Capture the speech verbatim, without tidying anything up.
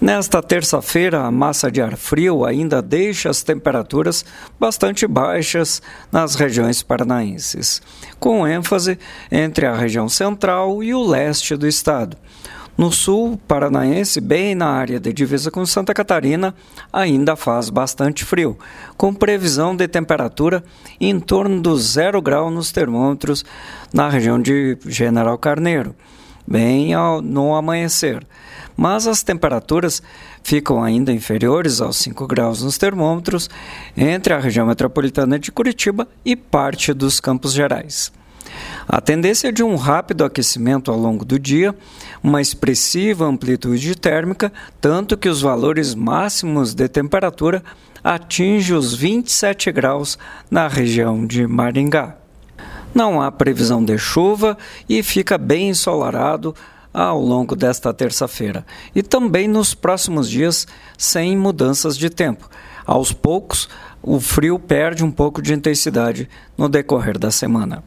Nesta terça-feira, a massa de ar frio ainda deixa as temperaturas bastante baixas nas regiões paranaenses, com ênfase entre a região central e o leste do estado. No sul paranaense, bem na área de divisa com Santa Catarina, ainda faz bastante frio, com previsão de temperatura em torno do zero grau nos termômetros na região de General Carneiro, bem ao, no amanhecer. Mas as temperaturas ficam ainda inferiores aos cinco graus nos termômetros entre a região metropolitana de Curitiba e parte dos Campos Gerais. A tendência é de um rápido aquecimento ao longo do dia, uma expressiva amplitude térmica, tanto que os valores máximos de temperatura atingem os vinte e sete graus na região de Maringá. Não há previsão de chuva e fica bem ensolarado ao longo desta terça-feira e também nos próximos dias sem mudanças de tempo. Aos poucos, o frio perde um pouco de intensidade no decorrer da semana.